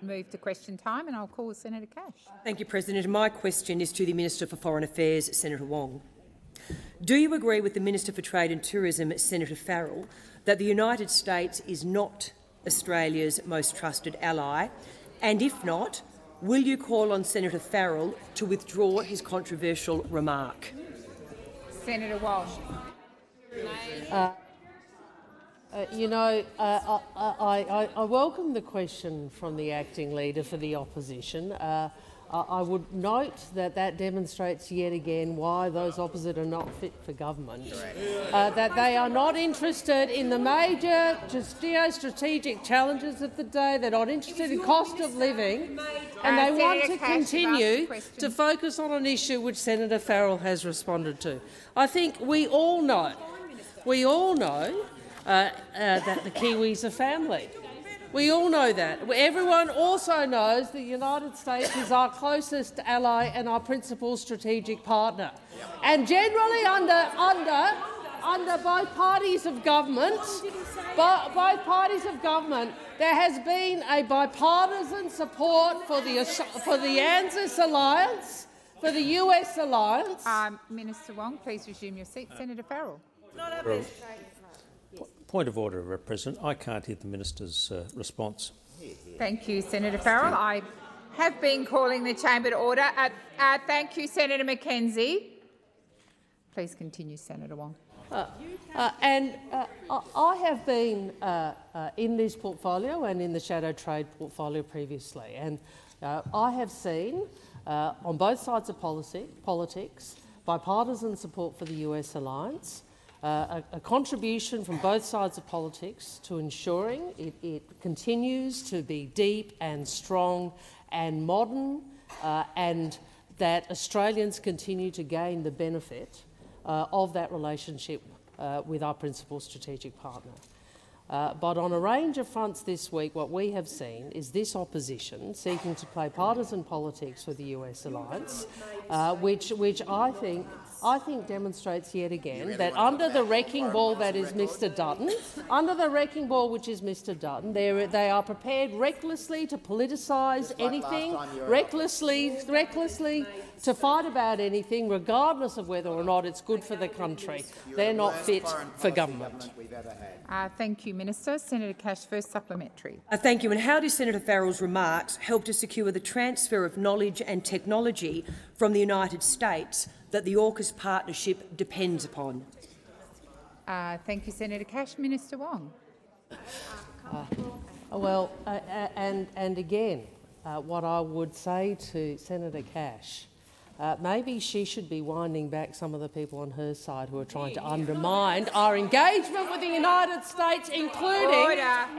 move to question time, and I'll call Senator Cash. Thank you, President. My question is to the Minister for Foreign Affairs, Senator Wong. Do you agree with the Minister for Trade and Tourism, Senator Farrell, that the United States is not Australia's most trusted ally? And if not, will you call on Senator Farrell to withdraw his controversial remark? Senator Wong. I welcome the question from the acting leader for the opposition. I would note that that demonstrates yet again why those opposite are not fit for government, that they are not interested in the major geostrategic challenges of the day, they're not interested in cost of living, and they want to continue to focus on an issue which Senator Farrell has responded to. I think we all know that the Kiwis are family. We all know that. Everyone also knows the United States is our closest ally and our principal strategic partner. And generally under both parties of government, there has been a bipartisan support for the ANZUS alliance, for the US alliance. Minister Wong, please resume your seat. Senator Farrell. Point of order, President. I can't hear the minister's response. Thank you, Senator Farrell. I have been calling the chamber to order. Thank you, Senator McKenzie. Please continue, Senator Wong. I have been in this portfolio and in the shadow trade portfolio previously, and I have seen on both sides of politics bipartisan support for the US alliance, a contribution from both sides of politics to ensuring it continues to be deep and strong and modern, and that Australians continue to gain the benefit of that relationship with our principal strategic partner. But on a range of fronts this week, what we have seen is this opposition seeking to play partisan politics with the US alliance, which I think demonstrates yet again that under the wrecking ball that is Mr Dutton, they are prepared recklessly to politicise anything, recklessly to fight about anything, regardless of whether or not it's good for the country. They're not fit for government. Thank you, Minister. Senator Cash, first supplementary. Thank you. And how do Senator Farrell's remarks help to secure the transfer of knowledge and technology from the United States that the AUKUS partnership depends upon? Thank you, Senator Cash. Minister Wong. And again, what I would say to Senator Cash, maybe she should be winding back some of the people on her side who are trying to undermine our engagement with the United States, including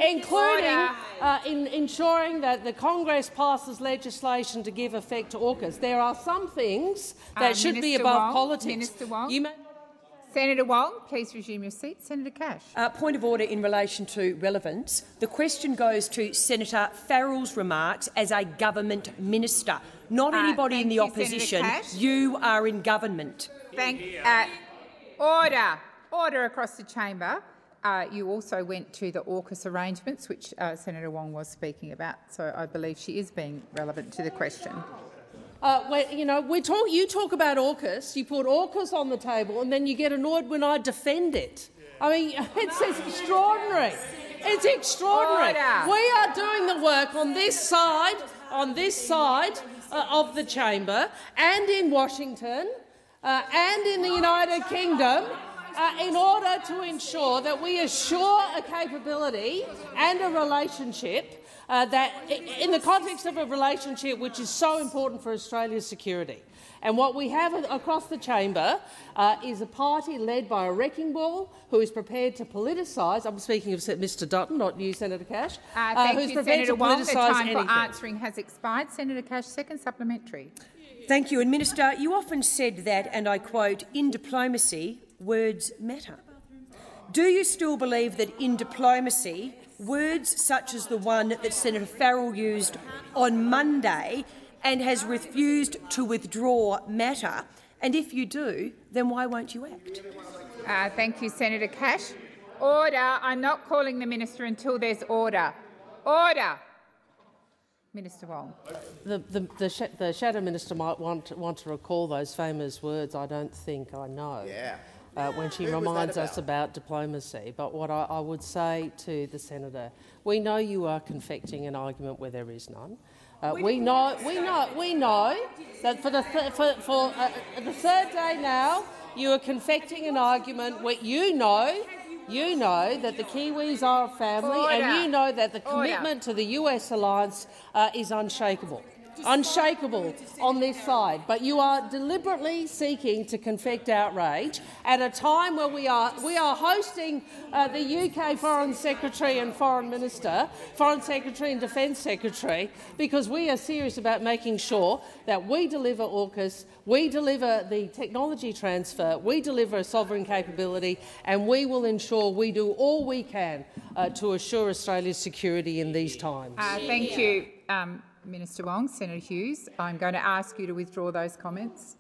in ensuring that the Congress passes legislation to give effect to AUKUS. There are some things that should be above politics. Minister Wong. Senator Wong, please resume your seat. Senator Cash. Point of order in relation to relevance. The question goes to Senator Farrell's remarks as a government minister, not anybody in the opposition. You are in government. Order across the chamber. You also went to the AUKUS arrangements, which Senator Wong was speaking about, so I believe she is being relevant to the question. You talk about AUKUS, you put AUKUS on the table, and then you get annoyed when I defend it. I mean, it's extraordinary. It's extraordinary. We are doing the work on this side of the chamber, and in Washington, and in the United Kingdom, in order to ensure that we assure a capability and a relationship that, in the context of a relationship which is so important for Australia's security. And what we have across the chamber is a party led by a wrecking ball who is prepared to politicise. I'm speaking of Mr Dutton, not you, Senator Cash. Thank you, Senator Wong. The time for answering has expired. Senator Cash, second supplementary. Thank you. And Minister, you often said that, and I quote, "In diplomacy, words matter." Do you still believe that in diplomacy, words such as the one that Senator Farrell used on Monday and has refused to withdraw matter? And if you do, then why won't you act? Thank you, Senator Cash. Order. I'm not calling the minister until there's order. Order. Minister Wong. The Shadow Minister might want to recall those famous words, "I don't think I know," when she reminds us about diplomacy. But what I would say to the senator, we know you are confecting an argument where there is none. We know that for the third day now, you are confecting an argument where you know that the Kiwis are a family, and you know that the commitment to the US alliance is unshakable on this side. But you are deliberately seeking to confect outrage at a time where we are hosting the UK Foreign Secretary and Foreign Secretary and Defence Secretary, because we are serious about making sure that we deliver AUKUS, we deliver the technology transfer, we deliver a sovereign capability, and we will ensure we do all we can to assure Australia's security in these times. Thank you, Minister Wong. Senator Hughes, I'm going to ask you to withdraw those comments.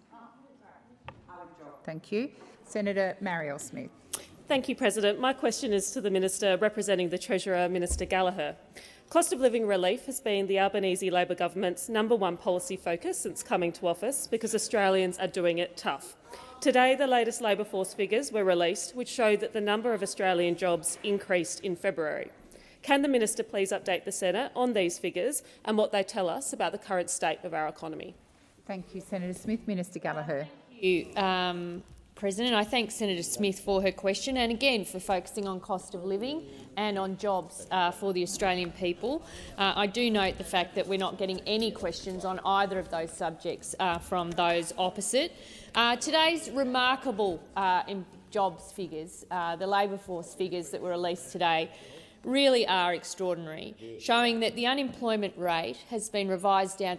Thank you. Senator Marielle Smith. Thank you, President. My question is to the Minister representing the Treasurer, Minister Gallagher. Cost of living relief has been the Albanese Labor government's #1 policy focus since coming to office, because Australians are doing it tough. Today, the latest labour force figures were released, which show that the number of Australian jobs increased in February. Can the Minister please update the Senate on these figures and what they tell us about the current state of our economy? Thank you, Senator Smith. Minister Gallagher. Thank you, President. I thank Senator Smith for her question and again for focusing on cost of living and on jobs for the Australian people. I do note the fact that we're not getting any questions on either of those subjects from those opposite. Today's remarkable jobs figures, the labour force figures that were released today, really are extraordinary, showing that the unemployment rate has been revised down to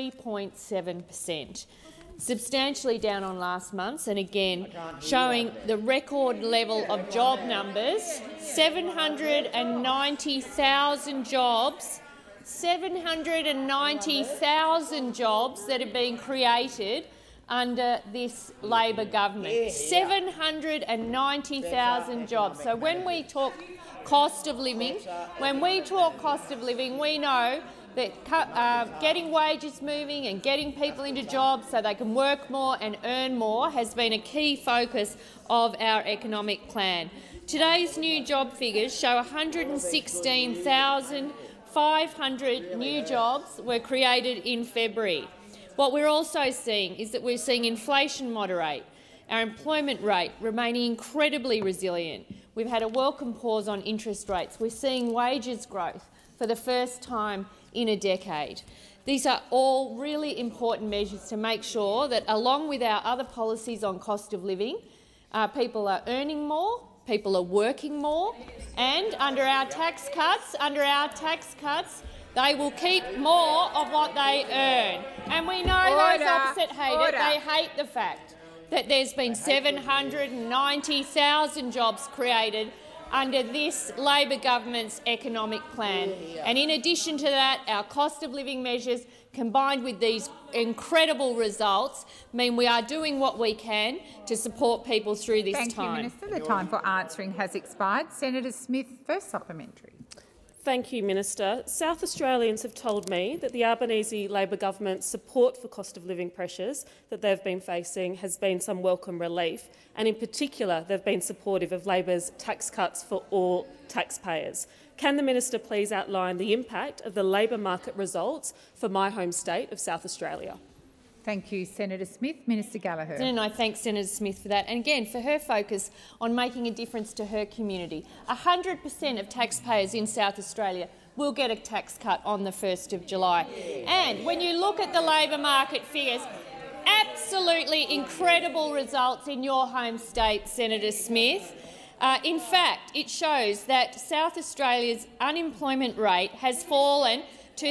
3.7%, substantially down on last month's, and again showing the record level of job numbers, 790,000 jobs, 790,000 jobs that have been created under this Labor government. 790,000 jobs. So when we talk cost of living, we know that getting wages moving and getting people into jobs so they can work more and earn more has been a key focus of our economic plan. Today's new job figures show 116,500 new jobs were created in February. What we're also seeing is that we're seeing inflation moderate, our employment rate remaining incredibly resilient. We've had a welcome pause on interest rates. We're seeing wages growth for the first time in a decade. These are all really important measures to make sure that, along with our other policies on cost of living, people are earning more, people are working more, and under our tax cuts, they will keep more of what they earn. And we know those opposite hate it. They hate the fact that there's been 790,000 jobs created under this Labor government's economic plan. And in addition to that, our cost of living measures, combined with these incredible results, mean we are doing what we can to support people through this time. Thank you, Minister. The time for answering has expired. Senator Smith, first supplementary. Thank you, Minister. South Australians have told me that the Albanese Labor government's support for cost of living pressures that they've been facing has been some welcome relief, and in particular they've been supportive of Labor's tax cuts for all taxpayers. Can the Minister please outline the impact of the labour market results for my home state of South Australia? Thank you, Senator Smith. Minister Gallagher. And I thank Senator Smith for that, and again for her focus on making a difference to her community. 100% of taxpayers in South Australia will get a tax cut on the 1st of July. And when you look at the labour market figures, absolutely incredible results in your home state, Senator Smith. In fact, it shows that South Australia's unemployment rate has fallen to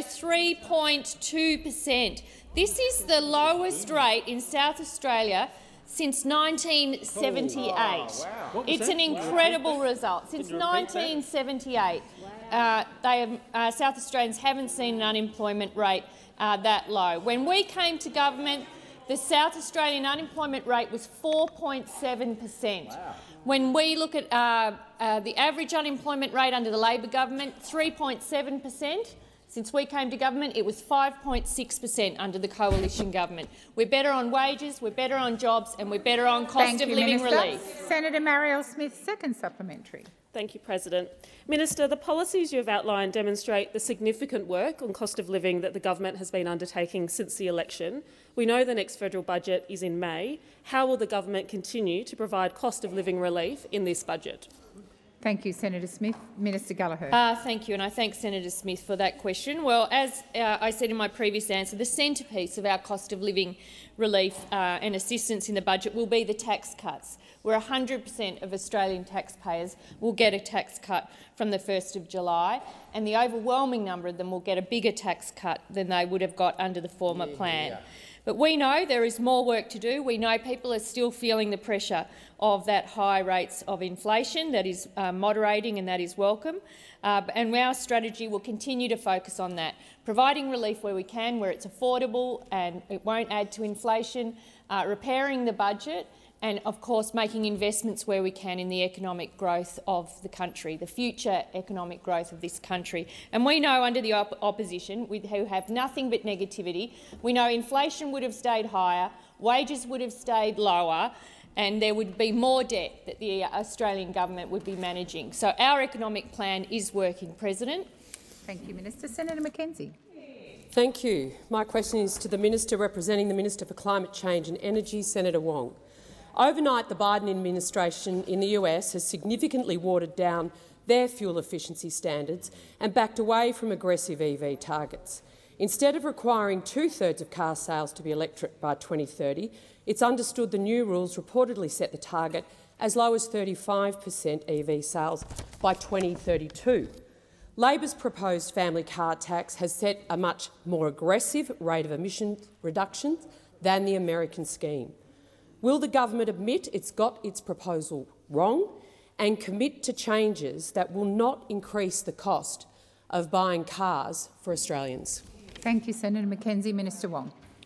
3.2%. This is the lowest rate in South Australia since 1978. It's an incredible result. Since 1978, South Australians haven't seen an unemployment rate that low. When we came to government, the South Australian unemployment rate was 4.7%. When we look at the average unemployment rate under the Labor government, 3.7%. Since we came to government, it was 5.6% under the coalition government. We're better on wages, we're better on jobs, and we're better on cost of living relief. Senator Marielle Smith, second supplementary. Thank you, President. Minister, the policies you have outlined demonstrate the significant work on cost of living that the government has been undertaking since the election. We know the next federal budget is in May. How will the government continue to provide cost of living relief in this budget? Thank you, Senator Smith. Minister Gallagher. Thank you, and I thank Senator Smith for that question. Well, as I said in my previous answer, the centrepiece of our cost of living relief and assistance in the budget will be the tax cuts, where 100% of Australian taxpayers will get a tax cut from the 1st of July, and the overwhelming number of them will get a bigger tax cut than they would have got under the former plan. But we know there is more work to do. We know people are still feeling the pressure of that high rates of inflation that is moderating, and that is welcome. And our strategy will continue to focus on that, providing relief where we can, where it's affordable and it won't add to inflation, repairing the budget, and of course making investments where we can in the economic growth of the country, the future economic growth of this country. And we know under the opposition, who have nothing but negativity, we know inflation would have stayed higher, wages would have stayed lower, and there would be more debt that the Australian government would be managing. So our economic plan is working, President. Thank you, Minister. Senator Mackenzie. Thank you. My question is to the Minister representing the Minister for Climate Change and Energy, Senator Wong. Overnight, the Biden administration in the US has significantly watered down their fuel efficiency standards and backed away from aggressive EV targets. Instead of requiring 2/3 of car sales to be electric by 2030, it's understood the new rules reportedly set the target as low as 35% EV sales by 2032. Labor's proposed family car tax has set a much more aggressive rate of emission reductions than the American scheme. Will the government admit it's got its proposal wrong and commit to changes that will not increase the cost of buying cars for Australians? Thank you, Senator Mackenzie. Minister Wong.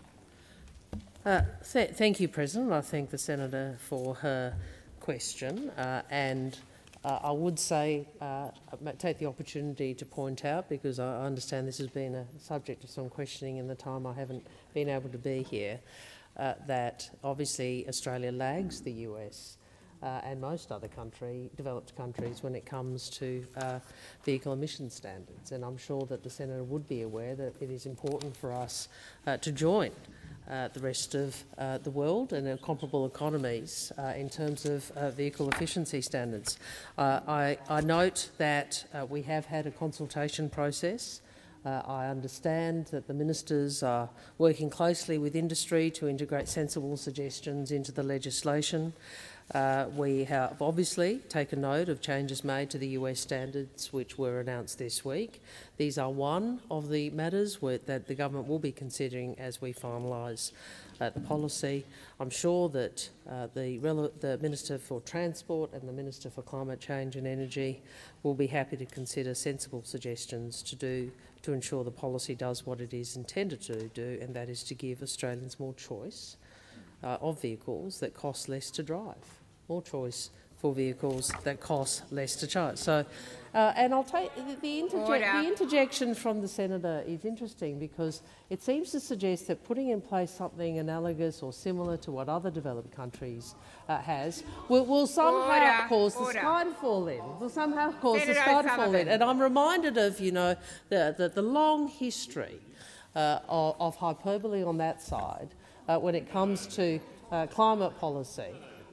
Thank you, President. I thank the senator for her question, and I would say take the opportunity to point out, because I understand this has been a subject of some questioning in the time I haven't been able to be here, that obviously Australia lags the US and most other developed countries when it comes to vehicle emission standards. And I'm sure that the senator would be aware that it is important for us to join the rest of the world and comparable economies in terms of vehicle efficiency standards. I note that we have had a consultation process. I understand that the ministers are working closely with industry to integrate sensible suggestions into the legislation. We have obviously taken note of changes made to the US standards which were announced this week. These are one of the matters that the government will be considering as we finalise the policy. I'm sure that the Minister for Transport and the Minister for Climate Change and Energy will be happy to consider sensible suggestions to ensure the policy does what it is intended to do, and that is to give Australians more choice of vehicles that cost less to drive, more choice for vehicles that cost less to charge. So, and I'll take the interjection from the senator is interesting, because it seems to suggest that putting in place something analogous or similar to what other developed countries has will somehow cause the sky to fall in. Will somehow cause the sky to fall in. And I'm reminded of, you know, the long history of hyperbole on that side when it comes to climate policy.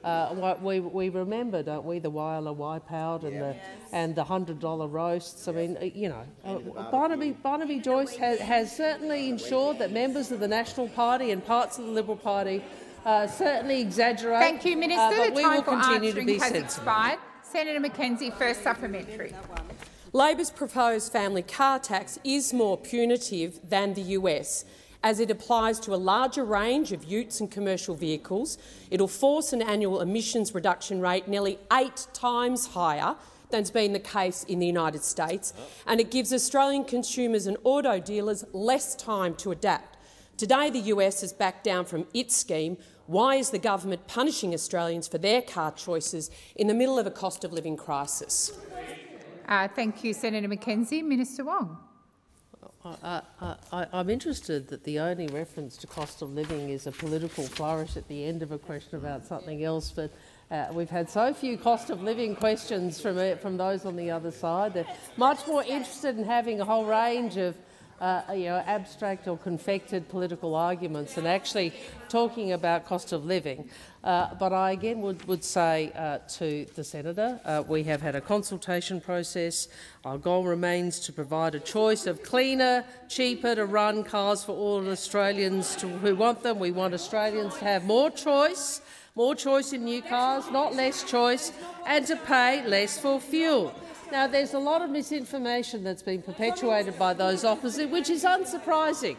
We remember, don't we, the Whyalla wipeout and the $100 roasts. I mean, you know, Barnaby Joyce has certainly ensured that members of the National Party and parts of the Liberal Party certainly exaggerate. Thank you, Minister. But The we time will for continue to answering be has sensible. expired. Senator Mackenzie, first supplementary. Labor's proposed family car tax is more punitive than the US, as it applies to a larger range of utes and commercial vehicles. It'll force an annual emissions reduction rate nearly 8 times higher than's been the case in the United States, and it gives Australian consumers and auto dealers less time to adapt. Today the US has backed down from its scheme. Why is the government punishing Australians for their car choices in the middle of a cost of living crisis? Thank you, Senator Mackenzie. Minister Wong. I'm interested that the only reference to cost of living is a political flourish at the end of a question about something else, but we've had so few cost of living questions from those on the other side. They're much more interested in having a whole range of abstract or confected political arguments and actually talking about cost of living. But I again would say to the senator, we have had a consultation process. Our goal remains to provide a choice of cleaner, cheaper to run cars for all Australians who want them. We want Australians to have more choice in new cars, not less choice, and to pay less for fuel. Now, there's a lot of misinformation that's been perpetuated by those opposite, which is unsurprising.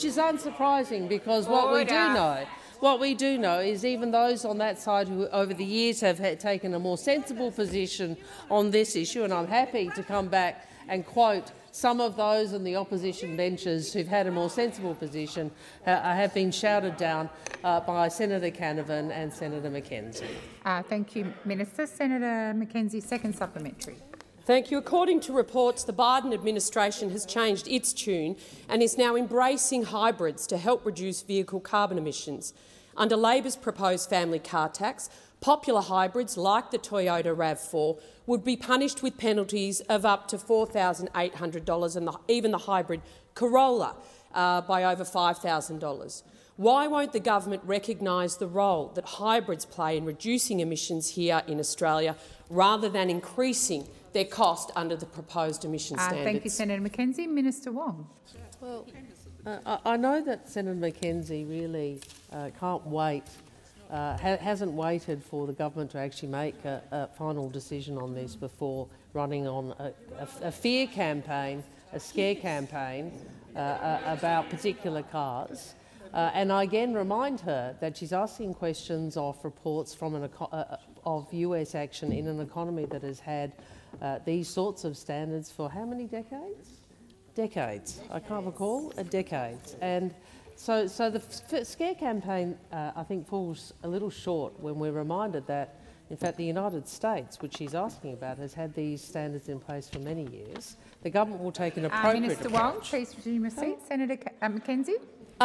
Because what we do know is even those on that side who over the years have taken a more sensible position on this issue, and I'm happy to come back and quote some of those on the opposition benches who've had a more sensible position, have been shouted down by Senator Canavan and Senator Mackenzie. Thank you, Minister. Senator Mackenzie, second supplementary. Thank you. According to reports, the Biden administration has changed its tune and is now embracing hybrids to help reduce vehicle carbon emissions. Under Labor's proposed family car tax, popular hybrids like the Toyota RAV4 would be punished with penalties of up to $4,800 and even the hybrid Corolla by over $5,000. Why won't the government recognise the role that hybrids play in reducing emissions here in Australia rather than increasing their cost under the proposed emission standards? Thank you, Senator Mackenzie. Minister Wong. Well, I know that Senator Mackenzie really can't wait, hasn't waited for the government to actually make a final decision on this before running on a fear campaign, a scare campaign about particular cars. And I again remind her that she's asking questions of reports from of US action in an economy that has had these sorts of standards for how many decades? Decades. I can't recall. Decades. And so the scare campaign, I think, falls a little short when we're reminded that, in fact, the United States, which she's asking about, has had these standards in place for many years. The government will take an appropriate Minister approach. Wong, please resume your seat. Senator Mackenzie.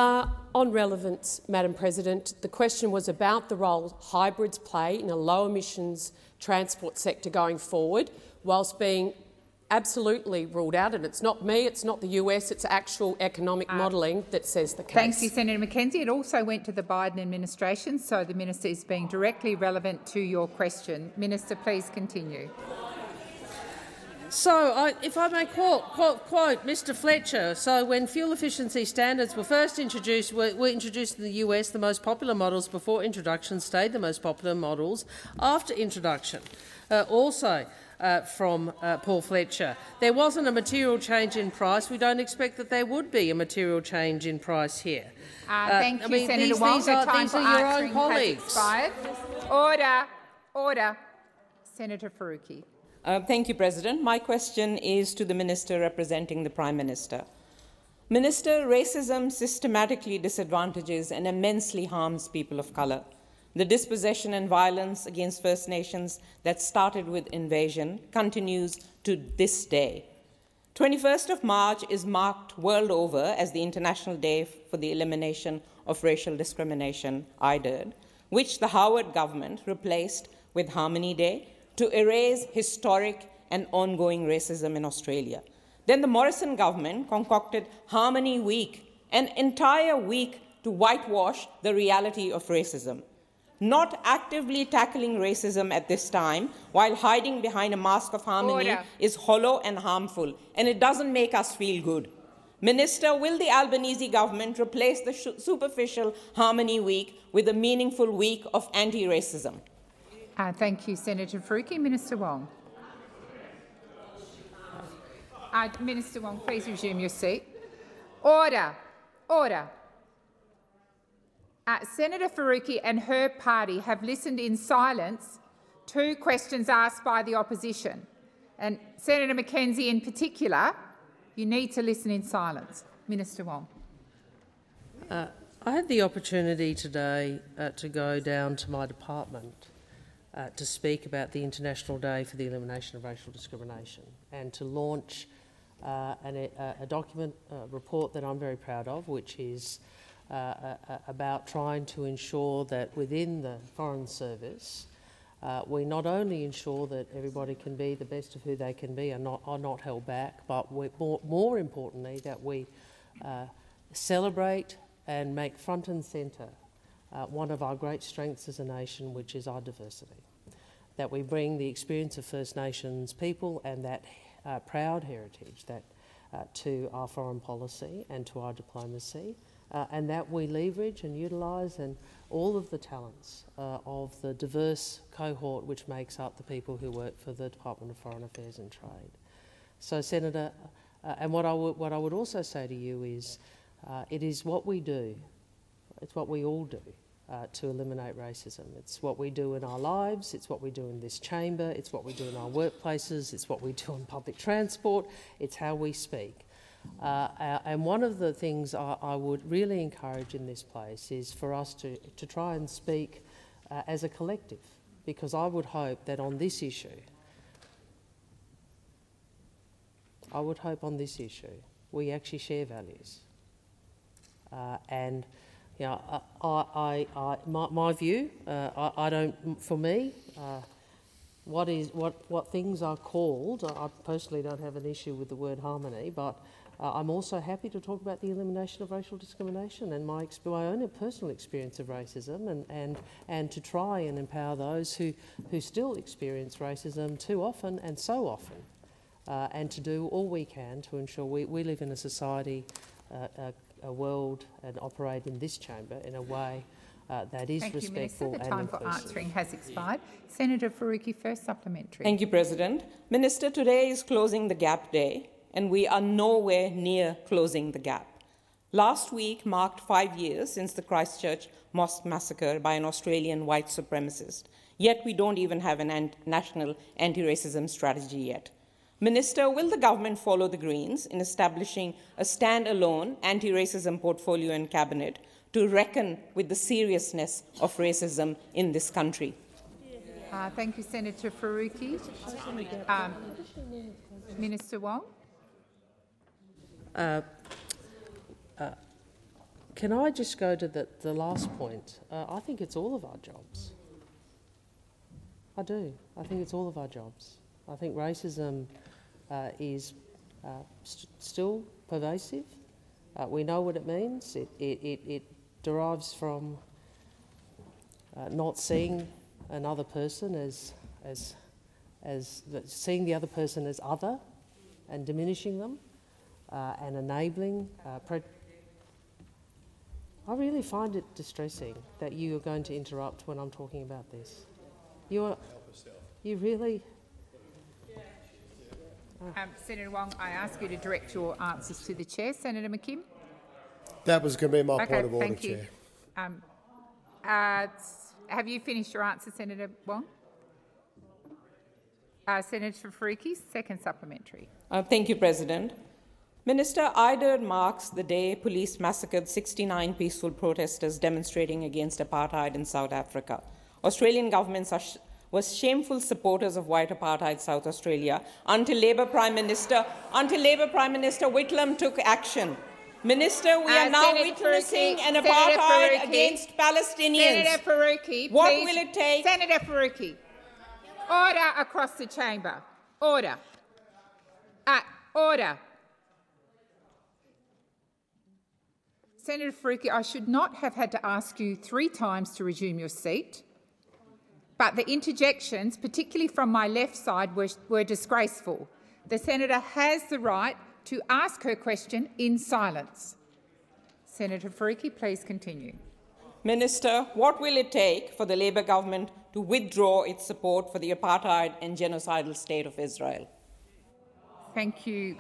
On relevance, Madam President, the question was about the role hybrids play in a low-emissions transport sector going forward, whilst being absolutely ruled out. And it's not me, it's not the US, it's actual economic modelling that says the case. Thank you, Senator Mackenzie. It also went to the Biden administration, so the minister is being directly relevant to your question. Minister, please continue. So, if I may quote Mr Fletcher, so when fuel efficiency standards were first introduced, were introduced in the US, the most popular models before introduction stayed the most popular models after introduction. From Paul Fletcher, there wasn't a material change in price. We don't expect that there would be a material change in price here. Thank you, Senator Wong. These are your own colleagues. Order. Senator Faruqi. Thank you, President. My question is to the Minister representing the Prime Minister. Minister, racism systematically disadvantages and immensely harms people of colour. The dispossession and violence against First Nations that started with invasion continues to this day. 21st of March is marked world over as the International Day for the Elimination of Racial Discrimination, IDIRD, which the Howard government replaced with Harmony Day to erase historic and ongoing racism in Australia. Then the Morrison government concocted Harmony Week, an entire week to whitewash the reality of racism. Not actively tackling racism at this time while hiding behind a mask of harmony is hollow and harmful, and it doesn't make us feel good. Minister, will the Albanese government replace the superficial Harmony Week with a meaningful week of anti-racism? Thank you, Senator Faruqi. Minister Wong. Minister Wong, please resume your seat. Order. Senator Faruqi and her party have listened in silence to questions asked by the opposition. And Senator Mackenzie in particular, you need to listen in silence. Minister Wong. I had the opportunity today to go down to my department to speak about the International Day for the Elimination of Racial Discrimination and to launch a document, report that I'm very proud of, which is about trying to ensure that within the Foreign Service we not only ensure that everybody can be the best of who they can be and are not held back, but more importantly that we celebrate and make front and centre one of our great strengths as a nation, which is our diversity. That we bring the experience of First Nations people and that proud heritage to our foreign policy and to our diplomacy, and that we leverage and utilise and all of the talents of the diverse cohort which makes up the people who work for the Department of Foreign Affairs and Trade. So, Senator, and what I would also say to you is, it is what we do, it's what we all do to eliminate racism. It's what we do in our lives, it's what we do in this chamber, it's what we do in our workplaces, it's what we do on public transport, it's how we speak. And one of the things I would really encourage in this place is for us to try and speak as a collective, because I would hope that on this issue, we actually share values. And you know, my view, I don't. For me, what things are called, I personally don't have an issue with the word harmony, but I'm also happy to talk about the elimination of racial discrimination and my own personal experience of racism, and to try and empower those who still experience racism too often and so often, and to do all we can to ensure we live in a society, a world, and operate in this chamber in a way that is respectful and inclusive. The time for answering has expired. Senator Faruqi, first supplementary. Thank you, President. Minister, today is Closing the Gap Day, and we are nowhere near closing the gap. Last week marked 5 years since the Christchurch mosque massacre by an Australian white supremacist, yet we don't even have a national anti-racism strategy yet. Minister, will the government follow the Greens in establishing a stand-alone anti-racism portfolio in Cabinet to reckon with the seriousness of racism in this country? Thank you, Senator Faruqi. Minister Wong. Can I just go to the last point? I think it's all of our jobs. I do. I think it's all of our jobs. I think racism is still pervasive. We know what it means. It derives from not seeing another person as seeing the other person as other and diminishing them and enabling. I really find it distressing that you are going to interrupt when I'm talking about this. You really... Senator Wong, I ask you to direct your answers to the chair. Senator McKim. That was going to be my point of order, thank you. Chair. Have you finished your answer, Senator Wong? Senator Faruqi, second supplementary. Thank you, President. Minister, Eid marks the day police massacred 69 peaceful protesters demonstrating against apartheid in South Africa. Australian governments was shameful supporters of white apartheid South Australia until Labor Prime Minister Whitlam took action. Minister, we are now witnessing an apartheid against Palestinians. Senator Faruqi, what please, will it take? Senator Faruqi, order across the chamber. Order. Order. Senator Faruqi, I should not have had to ask you 3 times to resume your seat, but the interjections, particularly from my left side, were disgraceful. The senator has the right to ask her question in silence. Senator Faruqi, please continue. Minister, what will it take for the Labor government to withdraw its support for the apartheid and genocidal state of Israel? Thank you.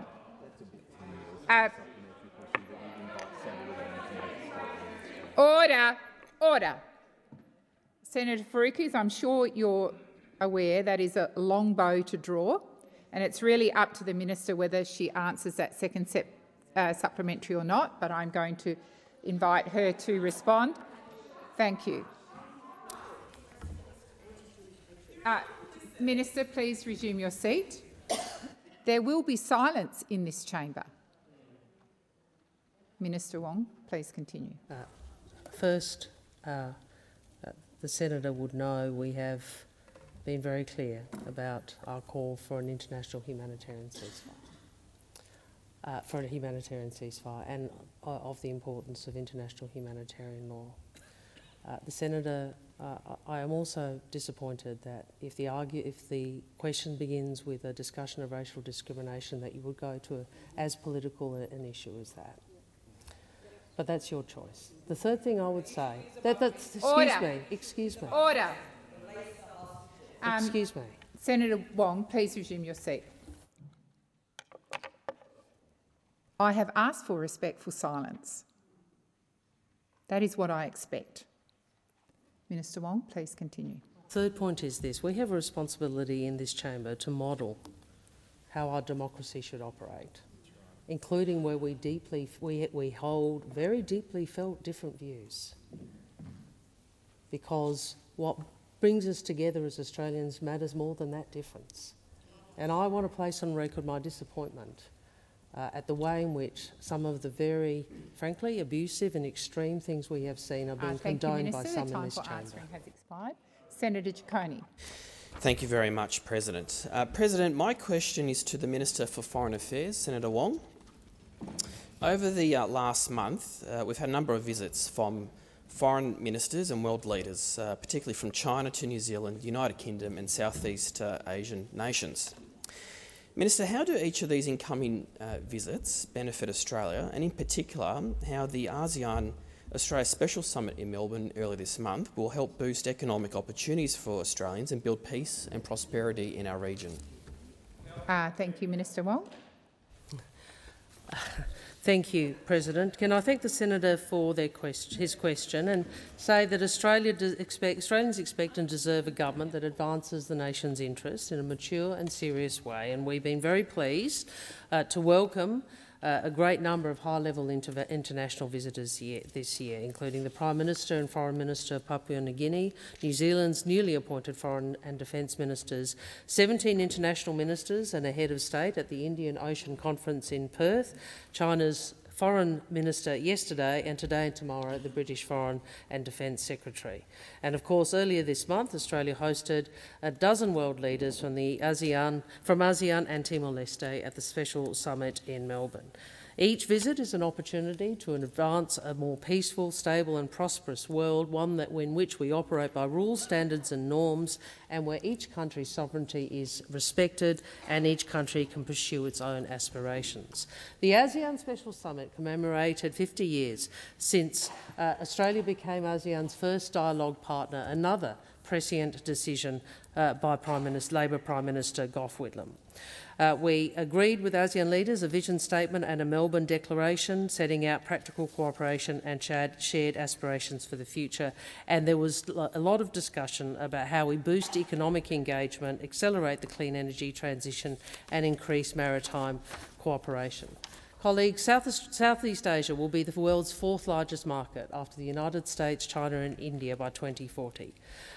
Order. Order. Senator Faruqi, as I'm sure you're aware, that is a long bow to draw, and it's really up to the minister whether she answers that second supplementary or not, but I'm going to invite her to respond. Thank you. Minister, please resume your seat. There will be silence in this chamber. Minister Wong, please continue. First, the senator would know we have been very clear about our call for an international humanitarian ceasefire, and of the importance of international humanitarian law. The senator, I am also disappointed that if the question begins with a discussion of racial discrimination, that you would go to as political an issue as that. But that's your choice. The third thing I would say, excuse me. Order. Excuse me. Senator Wong, please resume your seat. I have asked for respectful silence. That is what I expect. Minister Wong, please continue. Third point is this. We have a responsibility in this chamber to model how our democracy should operate, including where we hold very deeply felt different views. Because what brings us together as Australians matters more than that difference. And I want to place on record my disappointment at the way in which some of the very, frankly, abusive and extreme things we have seen are being condoned by some in this chamber. Thank you, Minister. The time for answering has expired. Senator Ciccone. Thank you very much, President. President, my question is to the Minister for Foreign Affairs, Senator Wong. Over the last month, we've had a number of visits from foreign ministers and world leaders, particularly from China to New Zealand, United Kingdom and Southeast Asian nations. Minister, how do each of these incoming visits benefit Australia, and in particular, how the ASEAN-Australia Special Summit in Melbourne earlier this month will help boost economic opportunities for Australians and build peace and prosperity in our region? Thank you, Minister Wong. Thank you, President. Can I thank the senator for his question and say that Australians expect and deserve a government that advances the nation's interests in a mature and serious way, and we've been very pleased to welcome a great number of high-level international visitors this year, including the Prime Minister and Foreign Minister of Papua New Guinea, New Zealand's newly appointed Foreign and Defence Ministers, 17 international ministers and a head of state at the Indian Ocean Conference in Perth, China's Foreign Minister yesterday, and today and tomorrow the British Foreign and Defence Secretary. And of course, earlier this month, Australia hosted a dozen world leaders from ASEAN and Timor-Leste at the Special Summit in Melbourne. Each visit is an opportunity to advance a more peaceful, stable and prosperous world, one in which we operate by rules, standards and norms, and where each country's sovereignty is respected and each country can pursue its own aspirations. The ASEAN Special Summit commemorated 50 years since Australia became ASEAN's first dialogue partner, another prescient decision by Labor Prime Minister Gough Whitlam. We agreed with ASEAN leaders a vision statement and a Melbourne declaration setting out practical cooperation and shared aspirations for the future, and there was a lot of discussion about how we boost economic engagement, accelerate the clean energy transition and increase maritime cooperation. Colleagues, Southeast Asia will be the world's fourth largest market after the United States, China and India by 2040.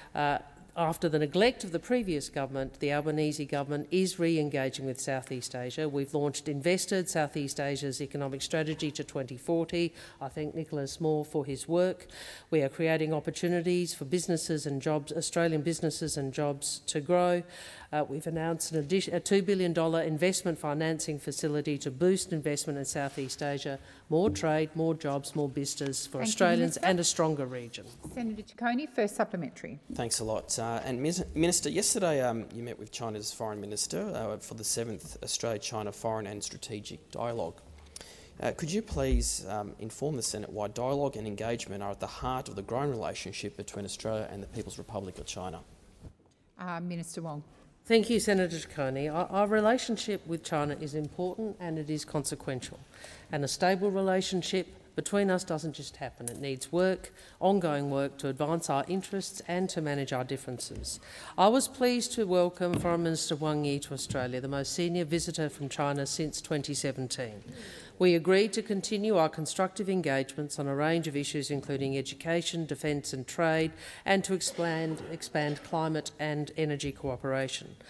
After the neglect of the previous government, the Albanese government is re-engaging with Southeast Asia. We've launched Invested, Southeast Asia's economic strategy to 2040. I thank Nicholas Moore for his work. We are creating opportunities for businesses and jobs, Australian businesses and jobs to grow. We've announced a $2 billion investment financing facility to boost investment in Southeast Asia, more trade, more jobs, more business for Australians and a stronger region. Senator Ciccone, first supplementary. Thanks a lot. And Minister, yesterday you met with China's Foreign Minister for the 7th Australia-China Foreign and Strategic Dialogue. Could you please inform the Senate why dialogue and engagement are at the heart of the growing relationship between Australia and the People's Republic of China? Minister Wong. Thank you, Senator Ciccone. Our relationship with China is important and it is consequential. And a stable relationship between us doesn't just happen. It needs work, ongoing work, to advance our interests and to manage our differences. I was pleased to welcome Foreign Minister Wang Yi to Australia, the most senior visitor from China since 2017. We agreed to continue our constructive engagements on a range of issues including education, defence and trade, and to expand climate and energy cooperation.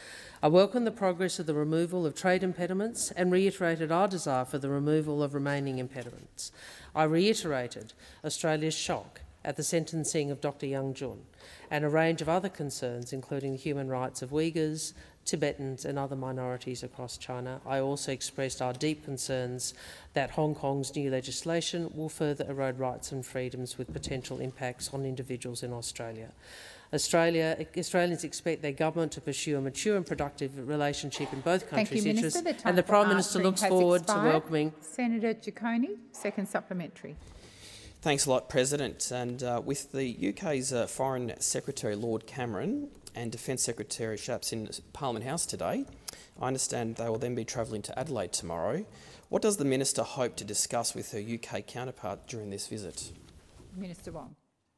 I welcome the progress of the removal of trade impediments and reiterated our desire for the removal of remaining impediments. I reiterated Australia's shock at the sentencing of Dr Young Jun and a range of other concerns, including the human rights of Uyghurs, Tibetans and other minorities across China. I also expressed our deep concerns that Hong Kong's new legislation will further erode rights and freedoms with potential impacts on individuals in Australia. Australians expect their government to pursue a mature and productive relationship in both countries' interests, and the Prime Minister looks forward to welcoming... Senator Ciccone, second supplementary. Thanks a lot, President. And with the UK's Foreign Secretary Lord Cameron and Defence Secretary Shapps in Parliament House today, I understand they will then be travelling to Adelaide tomorrow. What does the Minister hope to discuss with her UK counterpart during this visit? Minister Wong.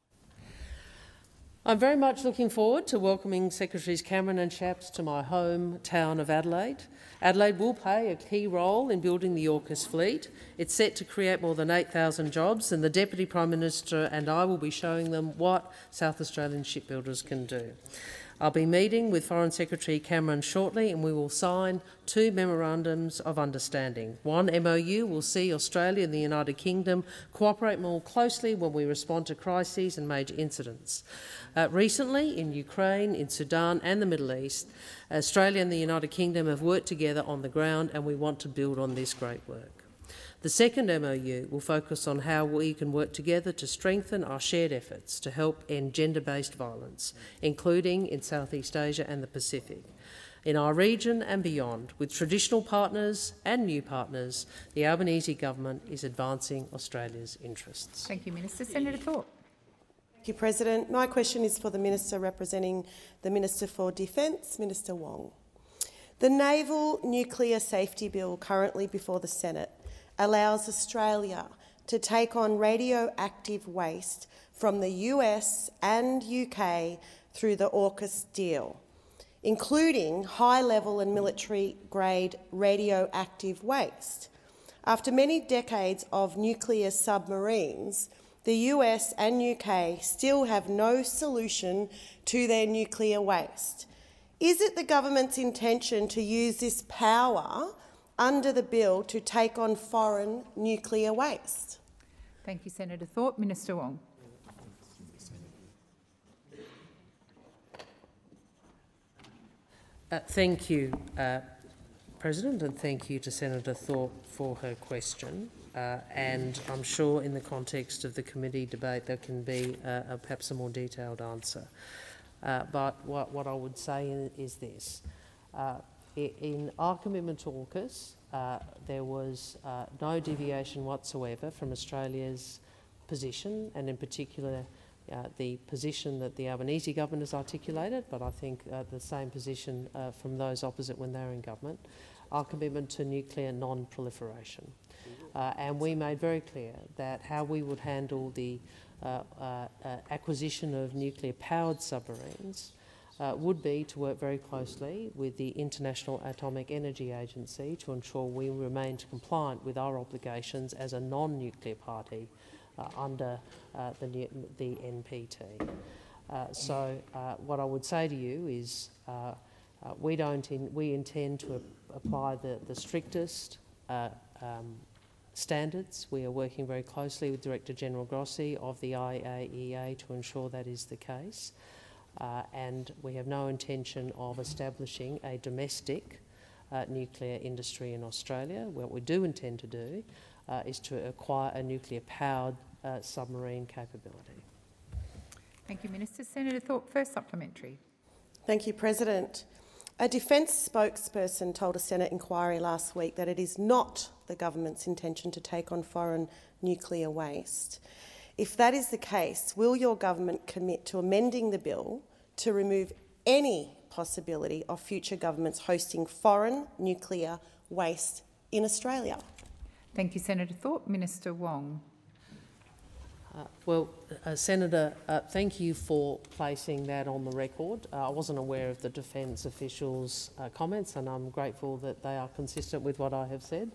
I'm very much looking forward to welcoming Secretaries Cameron and Shapps to my hometown of Adelaide. Adelaide will play a key role in building the AUKUS fleet. It's set to create more than 8,000 jobs, and the Deputy Prime Minister and I will be showing them what South Australian shipbuilders can do. I'll be meeting with Foreign Secretary Cameron shortly, and we will sign 2 memorandums of understanding. One MOU will see Australia and the United Kingdom cooperate more closely when we respond to crises and major incidents. Recently, in Ukraine, in Sudan and the Middle East, Australia and the United Kingdom have worked together on the ground, and we want to build on this great work. The second MOU will focus on how we can work together to strengthen our shared efforts to help end gender-based violence, including in Southeast Asia and the Pacific. In our region and beyond, with traditional partners and new partners, the Albanese government is advancing Australia's interests. Thank you, Minister. Senator Thorpe. Thank you, President. My question is for the Minister representing the Minister for Defence, Minister Wong. The Naval Nuclear Safety Bill currently before the Senate allows Australia to take on radioactive waste from the US and UK through the AUKUS deal, including high-level and military-grade radioactive waste. After many decades of nuclear submarines, the US and UK still have no solution to their nuclear waste. Is it the government's intention to use this power under the bill to take on foreign nuclear waste? Thank you, Senator Thorpe. Minister Wong. Thank you, President, and thank you to Senator Thorpe for her question. And I'm sure in the context of the committee debate there can be perhaps a more detailed answer. But what I would say is this. In our commitment to AUKUS, there was no deviation whatsoever from Australia's position, and in particular the position that the Albanese government has articulated, but I think the same position from those opposite when they were in government, our commitment to nuclear non-proliferation. And we made very clear that how we would handle the acquisition of nuclear-powered submarines would be to work very closely with the International Atomic Energy Agency to ensure we remained compliant with our obligations as a non-nuclear party under the NPT. So what I would say to you is we intend to apply the strictest standards. We are working very closely with Director General Grossi of the IAEA to ensure that is the case. And we have no intention of establishing a domestic nuclear industry in Australia. What we do intend to do is to acquire a nuclear-powered submarine capability. Thank you, Minister. Senator Thorpe, first supplementary. Thank you, President. A Defence spokesperson told a Senate inquiry last week that it is not the government's intention to take on foreign nuclear waste. If that is the case, will your government commit to amending the bill to remove any possibility of future governments hosting foreign nuclear waste in Australia? Thank you, Senator Thorpe. Minister Wong. Senator, thank you for placing that on the record. I wasn't aware of the Defence officials' comments, and I'm grateful that they are consistent with what I have said.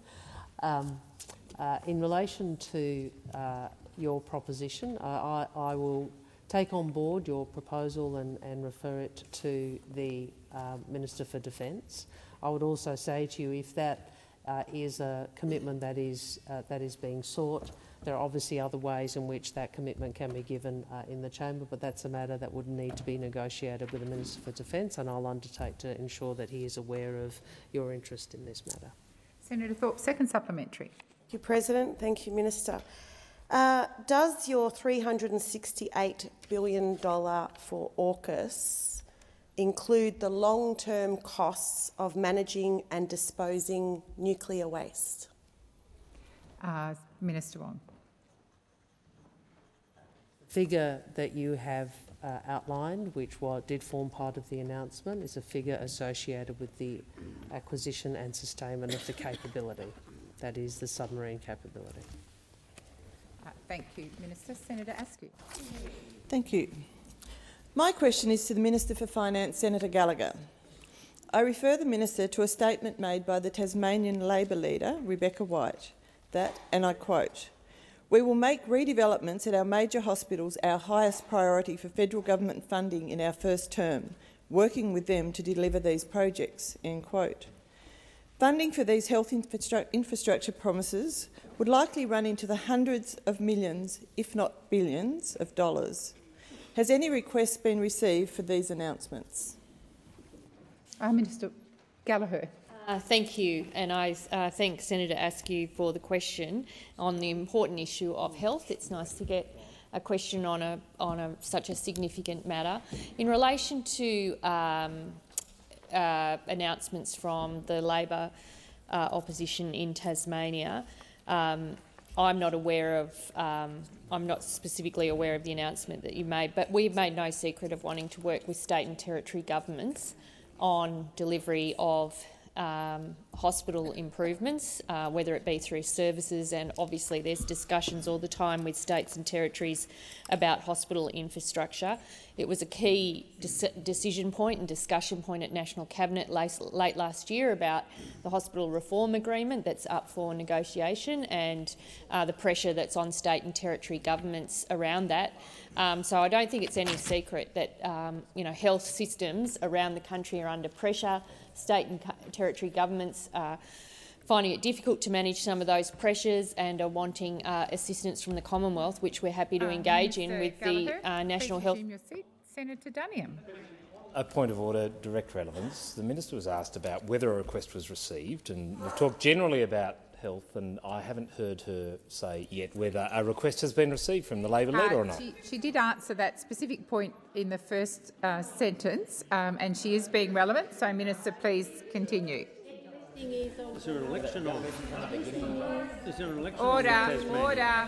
In relation to your proposition, I will take on board your proposal and refer it to the Minister for Defence. I would also say to you, if that is a commitment that is being sought, there are obviously other ways in which that commitment can be given in the chamber, but that's a matter that would need to be negotiated with the Minister for Defence, and I'll undertake to ensure that he is aware of your interest in this matter. Senator Thorpe, second supplementary. Thank you, President. Thank you, Minister. Does your $368 billion for AUKUS include the long-term costs of managing and disposing nuclear waste? Minister Wong. The figure that you have outlined, which did form part of the announcement, is a figure associated with the acquisition and sustainment of the capability. That is the submarine capability. Thank you, Minister. Senator Askew. Thank you. My question is to the Minister for Finance, Senator Gallagher. I refer the Minister to a statement made by the Tasmanian Labor leader, Rebecca White, that, and I quote, "We will make redevelopments at our major hospitals our highest priority for federal government funding in our first term, working with them to deliver these projects," end quote. Funding for these health infrastructure promises would likely run into the hundreds of millions, if not billions, of dollars. Has any request been received for these announcements? Minister Gallagher. Thank you, and I thank Senator Askew for the question on the important issue of health. It's nice to get a question on such a significant matter. In relation to announcements from the Labor opposition in Tasmania, I'm not specifically aware of the announcement that you made, but we've made no secret of wanting to work with state and territory governments on delivery of hospital improvements, whether it be through services, and obviously there's discussions all the time with states and territories about hospital infrastructure. It was a key decision point and discussion point at National Cabinet late last year about the hospital reform agreement that's up for negotiation and the pressure that's on state and territory governments around that. So I don't think it's any secret that health systems around the country are under pressure. State and territory governments are finding it difficult to manage some of those pressures and are wanting assistance from the Commonwealth, which we're happy to engage in with Gallagher, the National Health. Your seat. Senator Duniam. A point of order, direct relevance. The Minister was asked about whether a request was received, and we've talked generally about health, and I haven't heard her say yet whether a request has been received from the Labor leader or not. She did answer that specific point in the first sentence, and she is being relevant. So, Minister, please continue. Is there an election on? Is there an election Order, on order.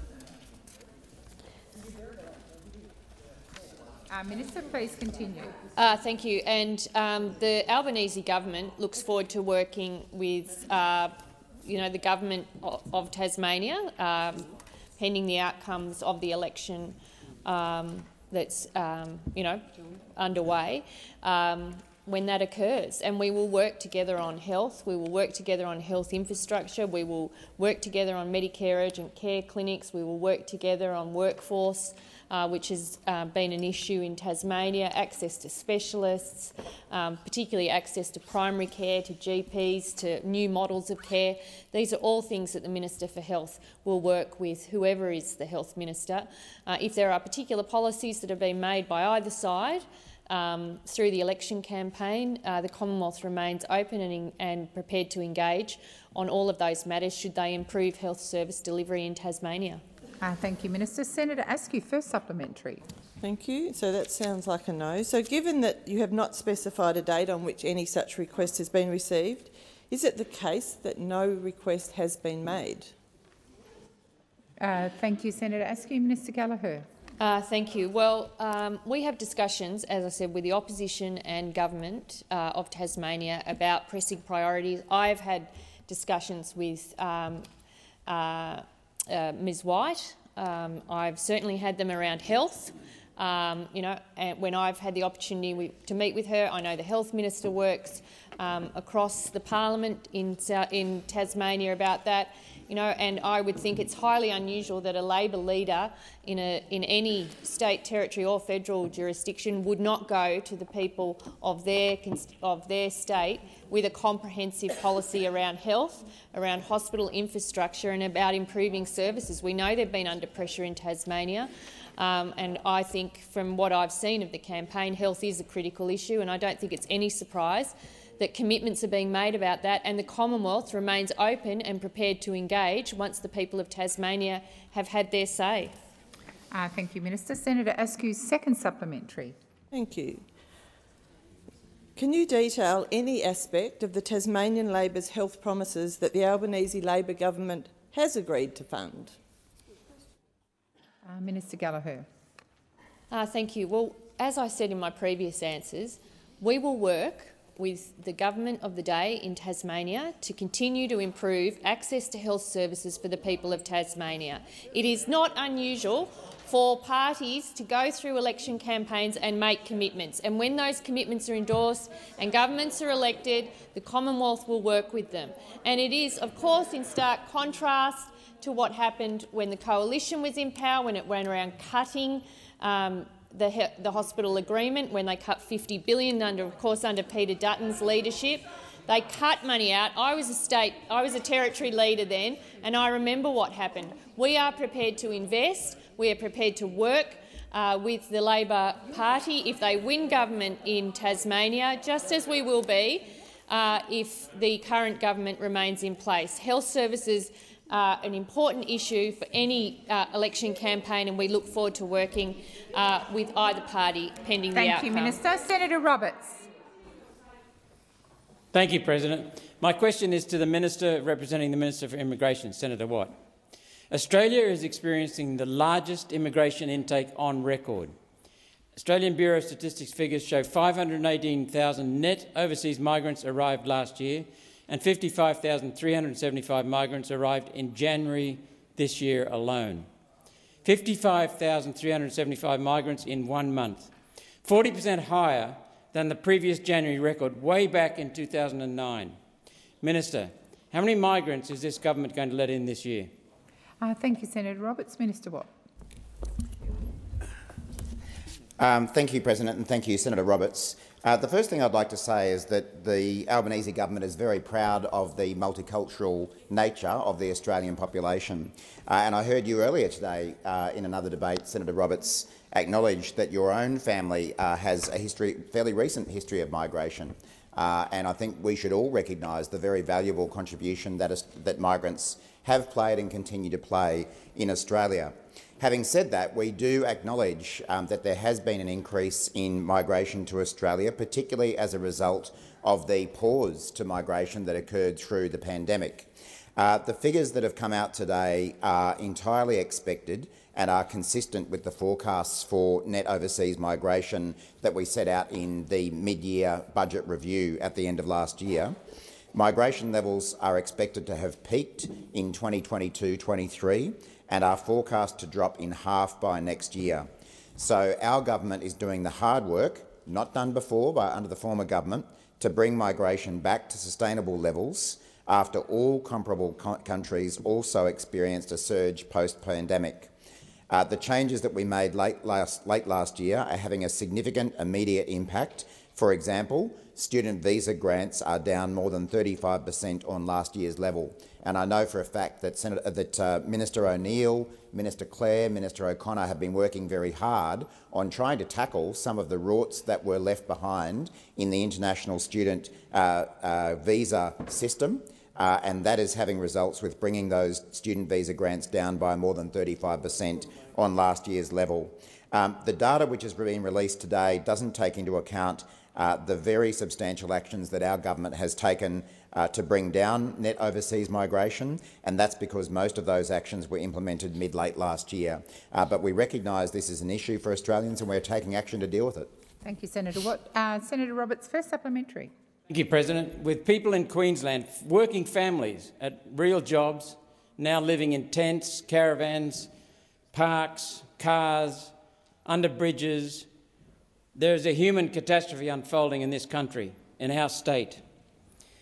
Minister, please continue. Thank you. And the Albanese government looks forward to working with the government of Tasmania, pending the outcomes of the election that's underway, when that occurs. And we will work together on health. We will work together on health infrastructure. We will work together on Medicare urgent care clinics. We will work together on workforce, which has been an issue in Tasmania, access to specialists, particularly access to primary care, to GPs, to new models of care. These are all things that the Minister for Health will work with whoever is the Health Minister. If there are particular policies that have been made by either side through the election campaign, the Commonwealth remains open and prepared to engage on all of those matters should they improve health service delivery in Tasmania. Thank you, Minister. Senator Askew, first supplementary. Thank you. So that sounds like a no. So given that you have not specified a date on which any such request has been received, is it the case that no request has been made? Thank you, Senator Askew. Minister Gallagher. Thank you. Well, we have discussions, as I said, with the opposition and government of Tasmania about pressing priorities. I've had discussions with Ms White. I've certainly had them around health. And when I've had the opportunity to meet with her, I know the Health Minister works across the Parliament in Tasmania about that. and I would think it's highly unusual that a Labor leader in any state, territory or federal jurisdiction would not go to the people of their state with a comprehensive policy around health, around hospital infrastructure and about improving services. We know they've been under pressure in Tasmania. And I think from what I've seen of the campaign, health is a critical issue, and I don't think it's any surprise that commitments are being made about that, and the Commonwealth remains open and prepared to engage once the people of Tasmania have had their say. Thank you, Minister. Senator Askew's second supplementary. Thank you. Can you detail any aspect of the Tasmanian Labor's health promises that the Albanese Labor government has agreed to fund? Minister Gallagher. Thank you. Well, as I said in my previous answers, we will work with the government of the day in Tasmania to continue to improve access to health services for the people of Tasmania. It is not unusual for parties to go through election campaigns and make commitments, and when those commitments are endorsed and governments are elected, the Commonwealth will work with them. And it is, of course, in stark contrast to what happened when the Coalition was in power, when it went around cutting the hospital agreement, when they cut $50 billion under Peter Dutton's leadership. They cut money out. I was a territory leader then, and I remember what happened. We are prepared to invest. We are prepared to work with the Labor Party if they win government in Tasmania, just as we will be if the current government remains in place. Health services are an important issue for any election campaign, and we look forward to working with either party pending the outcome. Thank you, Minister. Senator Roberts. Thank you, President. My question is to the Minister representing the Minister for Immigration, Senator Watt. Australia is experiencing the largest immigration intake on record. Australian Bureau of Statistics figures show 518,000 net overseas migrants arrived last year, and 55,375 migrants arrived in January this year alone. 55,375 migrants in 1 month, 40% higher than the previous January record way back in 2009. Minister, how many migrants is this government going to let in this year? Thank you, Senator Roberts. Minister Watt. Thank you, President, and thank you, Senator Roberts. The first thing I'd like to say is that the Albanese government is very proud of the multicultural nature of the Australian population. And I heard you earlier today in another debate, Senator Roberts, acknowledge that your own family has a fairly recent history of migration. And I think we should all recognise the very valuable contribution that migrants have played and continue to play in Australia. Having said that, we do acknowledge that there has been an increase in migration to Australia, particularly as a result of the pause to migration that occurred through the pandemic. The figures that have come out today are entirely expected and are consistent with the forecasts for net overseas migration that we set out in the mid-year budget review at the end of last year. Migration levels are expected to have peaked in 2022-23 and are forecast to drop in half by next year. So our government is doing the hard work, not done before under the former government, to bring migration back to sustainable levels after all comparable countries also experienced a surge post-pandemic. The changes that we made late last year are having a significant immediate impact. For example, student visa grants are down more than 35% on last year's level. And I know for a fact that, Minister O'Neill, Minister Clare, Minister O'Connor have been working very hard on trying to tackle some of the rorts that were left behind in the international student visa system, and that is having results with bringing those student visa grants down by more than 35% on last year's level. The data which has been released today doesn't take into account the very substantial actions that our government has taken to bring down net overseas migration, and that's because most of those actions were implemented mid-late last year. But we recognise this is an issue for Australians and we're taking action to deal with it. Thank you, Senator Watt. Senator Roberts, first supplementary. Thank you, President. With people in Queensland, working families at real jobs, now living in tents, caravans, parks, cars, under bridges, there is a human catastrophe unfolding in this country, in our state.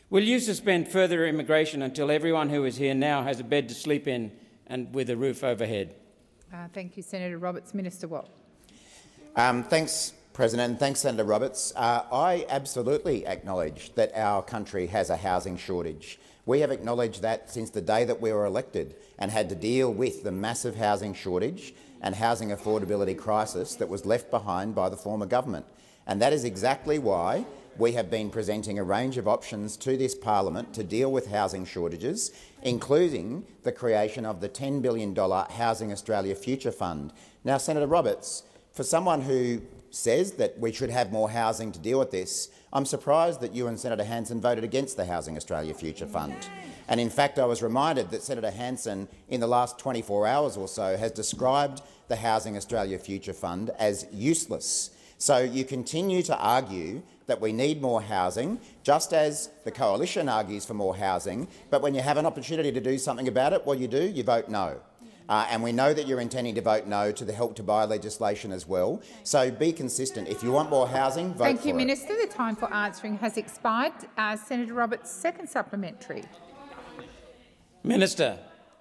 Will you suspend further immigration until everyone who is here now has a bed to sleep in and with a roof overhead? Thank you, Senator Roberts. Minister Watt. Thanks, President, and thanks, Senator Roberts. I absolutely acknowledge that our country has a housing shortage. We have acknowledged that since the day that we were elected and had to deal with the massive housing shortage and housing affordability crisis that was left behind by the former government. And that is exactly why we have been presenting a range of options to this parliament to deal with housing shortages, including the creation of the $10 billion Housing Australia Future Fund. Now, Senator Roberts, for someone who says that we should have more housing to deal with this, I'm surprised that you and Senator Hanson voted against the Housing Australia Future Fund. And in fact, I was reminded that Senator Hanson, in the last 24 hours or so, has described the Housing Australia Future Fund as useless. So you continue to argue that we need more housing, just as the Coalition argues for more housing, but when you have an opportunity to do something about it, what do? You vote no. And we know that you're intending to vote no to the Help to Buy legislation as well. So be consistent. If you want more housing, vote for it. Thank you, Minister. The time for answering has expired. Senator Roberts, second supplementary. Minister,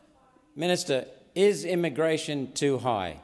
is immigration too high?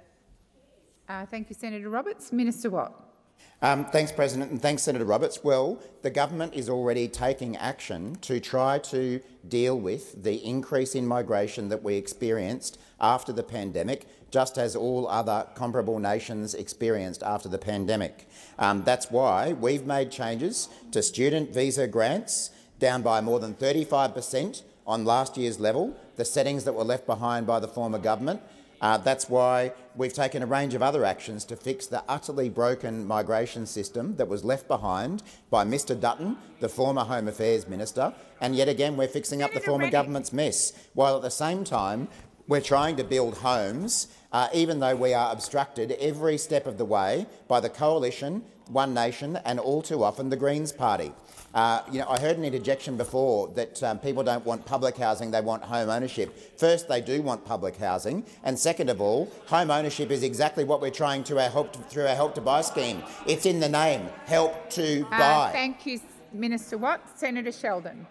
Thank you, Senator Roberts. Minister Watt. Thanks, President, and thanks, Senator Roberts. Well, the government is already taking action to try to deal with the increase in migration that we experienced after the pandemic, just as all other comparable nations experienced after the pandemic. That's why we've made changes to student visa grants, down by more than 35% on last year's level, the settings that were left behind by the former government. That's why we've taken a range of other actions to fix the utterly broken migration system that was left behind by Mr Dutton, the former Home Affairs Minister, and yet again we're fixing up the former government's mess, while at the same time we're trying to build homes, even though we are obstructed every step of the way by the Coalition, One Nation and all too often the Greens Party. I heard an interjection before that people don't want public housing, they want home ownership. First, they do want public housing, and second of all, home ownership is exactly what we're trying to through our Help to Buy scheme. It's in the name, Help to Buy. Thank you, Minister Watt. Senator Sheldon.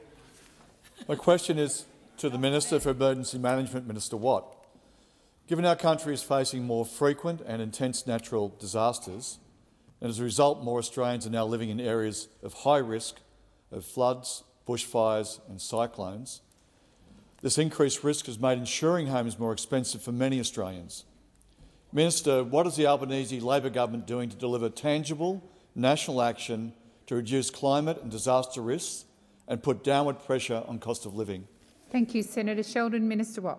My question is to the Minister for Emergency Management, Minister Watt. Given our country is facing more frequent and intense natural disasters, and as a result more Australians are now living in areas of high risk of floods, bushfires and cyclones, this increased risk has made insuring homes more expensive for many Australians. Minister, what is the Albanese Labor government doing to deliver tangible national action to reduce climate and disaster risks and put downward pressure on cost of living? Thank you, Senator Sheldon. Minister Watt.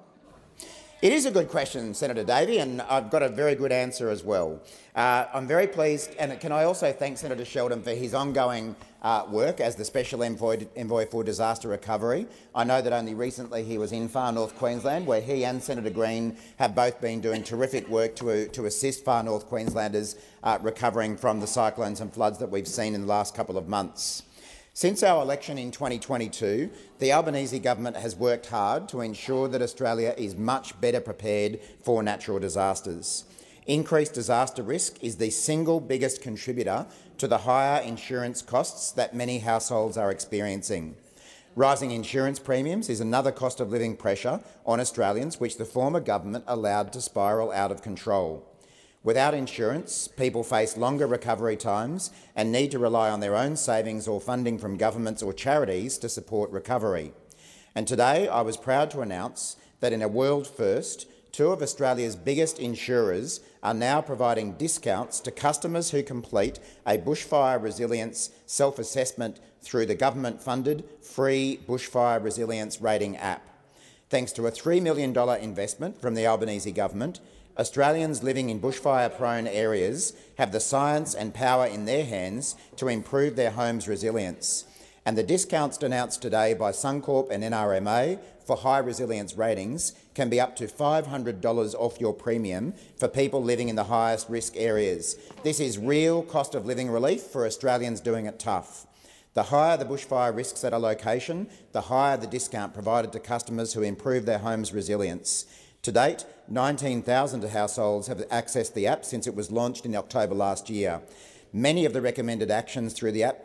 It is a good question, Senator Davey, and I've got a very good answer as well. I'm very pleased, and can I also thank Senator Sheldon for his ongoing work as the Special Envoy for Disaster Recovery. I know that only recently he was in Far North Queensland, where he and Senator Green have both been doing terrific work to assist Far North Queenslanders recovering from the cyclones and floods that we've seen in the last couple of months. Since our election in 2022, the Albanese government has worked hard to ensure that Australia is much better prepared for natural disasters. Increased disaster risk is the single biggest contributor to the higher insurance costs that many households are experiencing. Rising insurance premiums is another cost of living pressure on Australians, which the former government allowed to spiral out of control. Without insurance, people face longer recovery times and need to rely on their own savings or funding from governments or charities to support recovery. And today I was proud to announce that in a world first, two of Australia's biggest insurers are now providing discounts to customers who complete a bushfire resilience self-assessment through the government-funded free Bushfire Resilience Rating app. Thanks to a $3 million investment from the Albanese government, Australians living in bushfire-prone areas have the science and power in their hands to improve their homes' resilience. And the discounts announced today by Suncorp and NRMA for high resilience ratings can be up to $500 off your premium for people living in the highest risk areas. This is real cost of living relief for Australians doing it tough. The higher the bushfire risks at a location, the higher the discount provided to customers who improve their homes' resilience. To date, 19,000 households have accessed the app since it was launched in October last year. Many of the recommended actions through the app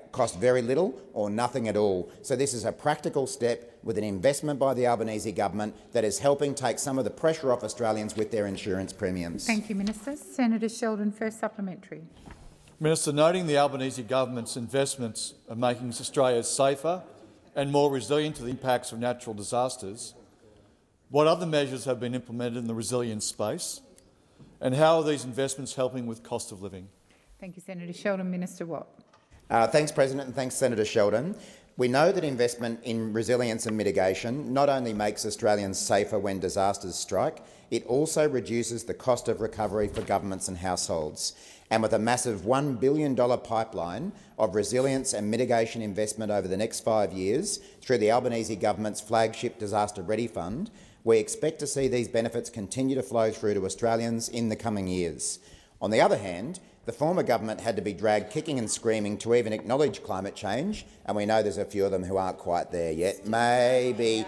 cost very little or nothing at all. So this is a practical step with an investment by the Albanese government that is helping take some of the pressure off Australians with their insurance premiums. Thank you, Minister. Senator Sheldon, first supplementary. Minister, noting the Albanese government's investments are making Australia safer and more resilient to the impacts of natural disasters, what other measures have been implemented in the resilience space, and how are these investments helping with cost of living? Thank you, Senator Sheldon. Minister Watt. Thanks, President, and thanks, Senator Sheldon. We know that investment in resilience and mitigation not only makes Australians safer when disasters strike, it also reduces the cost of recovery for governments and households. And with a massive $1 billion pipeline of resilience and mitigation investment over the next 5 years through the Albanese government's flagship Disaster Ready Fund, we expect to see these benefits continue to flow through to Australians in the coming years. On the other hand, the former government had to be dragged kicking and screaming to even acknowledge climate change, and we know there's a few of them who aren't quite there yet. Maybe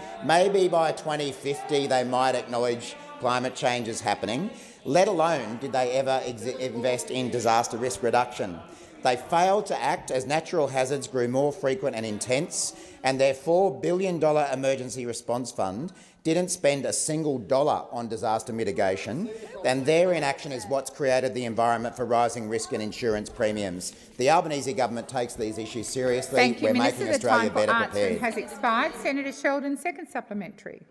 by 2050 they might acknowledge climate change is happening, let alone did they ever invest in disaster risk reduction. They failed to act as natural hazards grew more frequent and intense, and their $4 billion emergency response fund didn't spend a single dollar on disaster mitigation, and their inaction is what's created the environment for rising risk and insurance premiums. The Albanese government takes these issues seriously. Thank you, We're Minister. making Australia better prepared. The time for answering has expired. Senator Sheldon, second supplementary.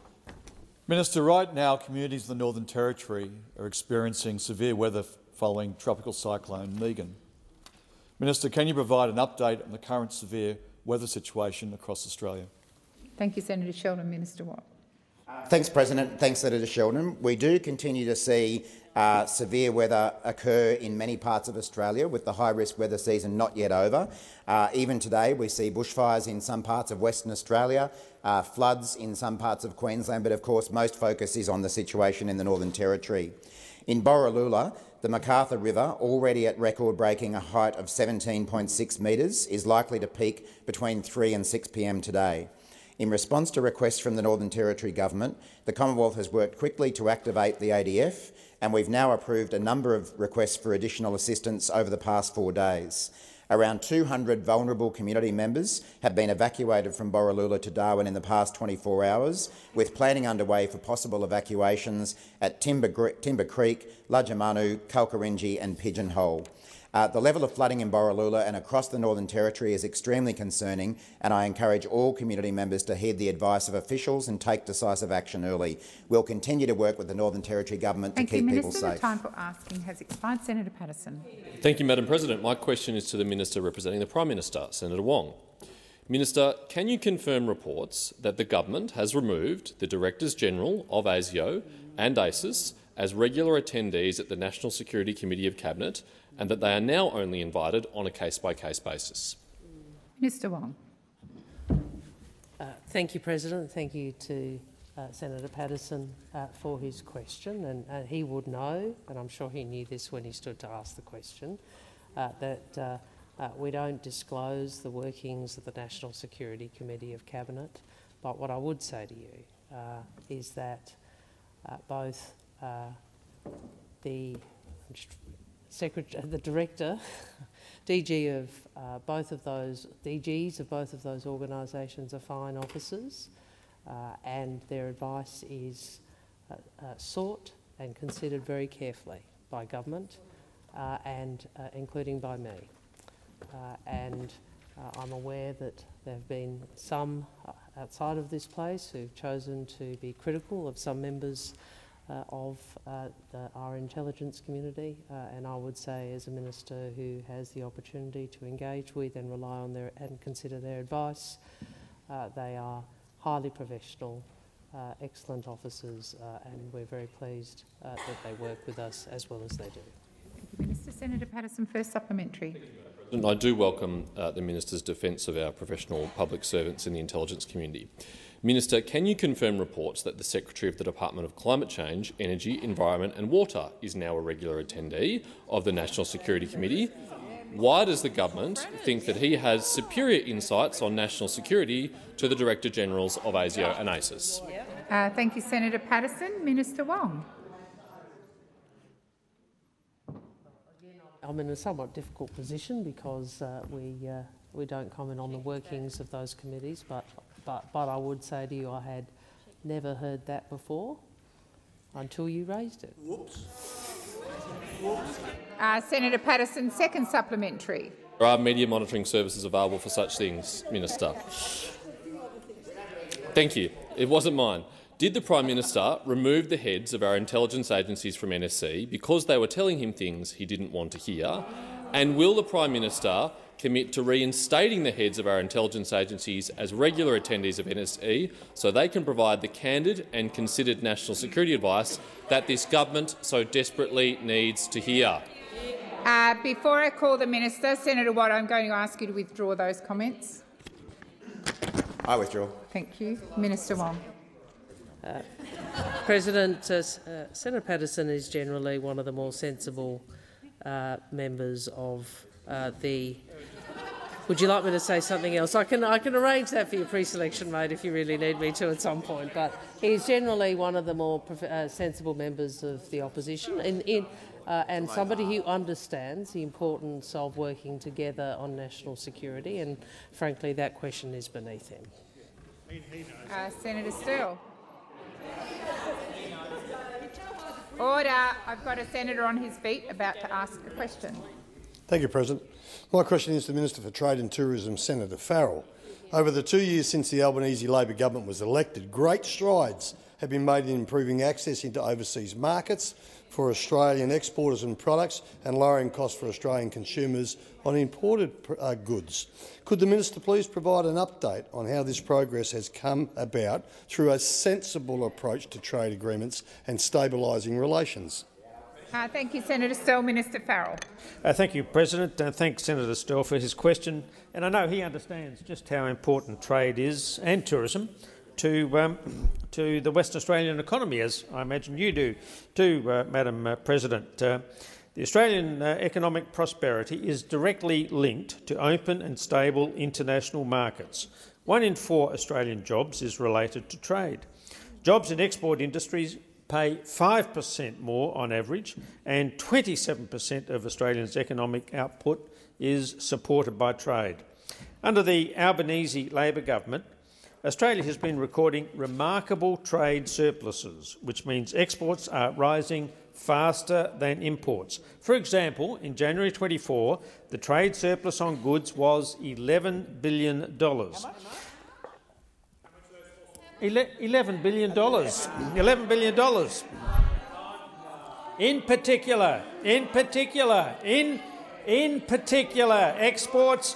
Minister, right now communities in the Northern Territory are experiencing severe weather following Tropical Cyclone Megan. Minister, can you provide an update on the current severe weather situation across Australia? Thank you, Senator Sheldon. Minister Watt. Thanks, President. Thanks, Senator Sheldon. We do continue to see severe weather occur in many parts of Australia, with the high-risk weather season not yet over. Even today, we see bushfires in some parts of Western Australia, floods in some parts of Queensland, but of course most focus is on the situation in the Northern Territory. In Borroloola, the MacArthur River, already at record-breaking a height of 17.6 metres, is likely to peak between 3 and 6 p.m. today. In response to requests from the Northern Territory Government, the Commonwealth has worked quickly to activate the ADF, and we've now approved a number of requests for additional assistance over the past 4 days. Around 200 vulnerable community members have been evacuated from Borroloola to Darwin in the past 24 hours, with planning underway for possible evacuations at Timber Creek, Ludgermanu, Kalkarinji and Pigeonhole. The level of flooding in Borroloola and across the Northern Territory is extremely concerning, and I encourage all community members to heed the advice of officials and take decisive action early. We'll continue to work with the Northern Territory Government to keep people safe. The time for asking has expired. Senator Patterson. Thank you, Madam President. My question is to the Minister representing the Prime Minister, Senator Wong. Minister, can you confirm reports that the government has removed the Directors-General of ASIO and ACIS as regular attendees at the National Security Committee of Cabinet, and that they are now only invited on a case-by-case basis? Minister Wong. Thank you, President. Thank you to Senator Patterson for his question. And he would know, and I'm sure he knew this when he stood to ask the question, that we don't disclose the workings of the National Security Committee of Cabinet. But what I would say to you is that both the Director, DG of both of those DGs of both of those organisations are fine officers, and their advice is sought and considered very carefully by government, and including by me. I'm aware that there have been some outside of this place who've chosen to be critical of some members of our intelligence community, and I would say, as a minister who has the opportunity to engage with and rely on their and consider their advice, they are highly professional, excellent officers, and we're very pleased that they work with us as well as they do. Thank you, Minister. Senator Patterson, first supplementary. And I do welcome the Minister's defence of our professional public servants in the intelligence community. Minister, can you confirm reports that the Secretary of the Department of Climate Change, Energy, Environment and Water is now a regular attendee of the National Security Committee? Why does the government think that he has superior insights on national security to the Director-Generals of ASIO and ACIS? Thank you, Senator Patterson. Minister Wong. I'm in a somewhat difficult position because we We don't comment on the workings of those committees, but I would say to you I had never heard that before until you raised it. Senator Patterson, second supplementary. There are media monitoring services available for such things, Minister. Thank you. It wasn't mine. Did the Prime Minister remove the heads of our intelligence agencies from NSC because they were telling him things he didn't want to hear? And will the Prime Minister commit to reinstating the heads of our intelligence agencies as regular attendees of NSC so they can provide the candid and considered national security advice that this government so desperately needs to hear? Before I call the minister, Senator Watt, I'm going to ask you to withdraw those comments. I withdraw. Thank you. Minister Wong. President, Senator Patterson is generally one of the more sensible members of the... Would you like me to say something else? I can arrange that for your pre-selection, mate, if you really need me to at some point. But he's generally one of the more sensible members of the opposition, and somebody who understands the importance of working together on national security. And frankly, that question is beneath him. Senator Sterle. Order. I've got a senator on his feet about to ask a question. Thank you, President. My question is to the Minister for Trade and Tourism, Senator Farrell. Over the 2 years since the Albanese Labor government was elected, great strides have been made in improving access into overseas markets for Australian exporters and products and lowering costs for Australian consumers on imported goods. Could the Minister please provide an update on how this progress has come about through a sensible approach to trade agreements and stabilising relations? Thank you, Senator Sterle. Minister Farrell. Thank you, President. Thanks, Senator Sterle, for his question. And I know he understands just how important trade is, and tourism, to the Western Australian economy, as I imagine you do too, Madam President. The Australian economic prosperity is directly linked to open and stable international markets. 1 in 4 Australian jobs is related to trade. Jobs in export industries pay 5% more on average, and 27% of Australians' economic output is supported by trade. Under the Albanese Labor government, Australia has been recording remarkable trade surpluses, which means exports are rising faster than imports. For example, in January 24, the trade surplus on goods was $11 billion. $11 billion. $11 billion. In particular, exports.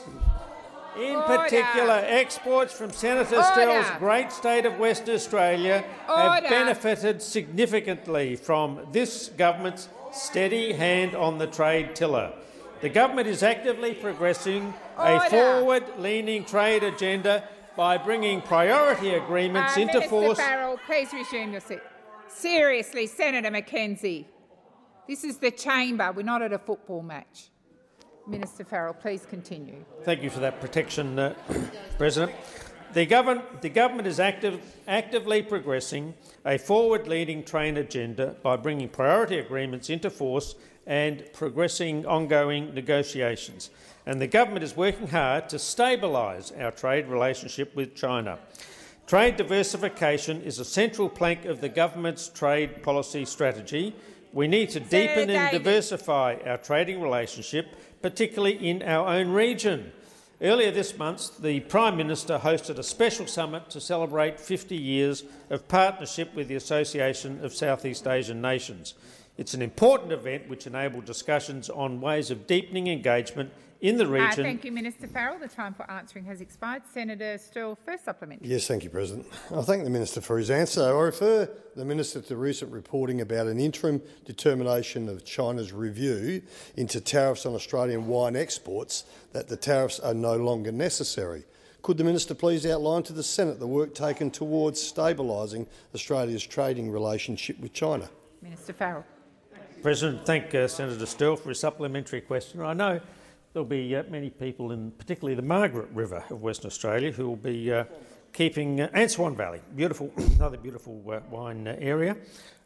Exports from Senator Sterle's great state of Western Australia have benefited significantly from this government's steady hand on the trade tiller. The government is actively progressing a forward-leaning trade agenda by bringing priority agreements into force. Minister Farrell, please resume your seat. Seriously, Senator McKenzie, this is the chamber. We're not at a football match. Minister Farrell, please continue. Thank you for that protection, President. The government is actively progressing a forward-leading trade agenda by bringing priority agreements into force and progressing ongoing negotiations. And the government is working hard to stabilise our trade relationship with China. Trade diversification is a central plank of the government's trade policy strategy. We need to deepen and diversify our trading relationship, particularly in our own region. Earlier this month, the Prime Minister hosted a special summit to celebrate 50 years of partnership with the Association of Southeast Asian Nations. It's an important event which enabled discussions on ways of deepening engagement in the region. Thank you, Minister Farrell. The time for answering has expired. Senator Sterle, first supplementary. Yes, thank you, President. I thank the Minister for his answer. I refer the Minister to recent reporting about an interim determination of China's review into tariffs on Australian wine exports, that the tariffs are no longer necessary. Could the Minister please outline to the Senate the work taken towards stabilising Australia's trading relationship with China? Minister Farrell. President, thank Senator Sterle for his supplementary question. I know there'll be many people, in particularly the Margaret River of Western Australia, who will be keeping and Swan Valley, another beautiful wine area,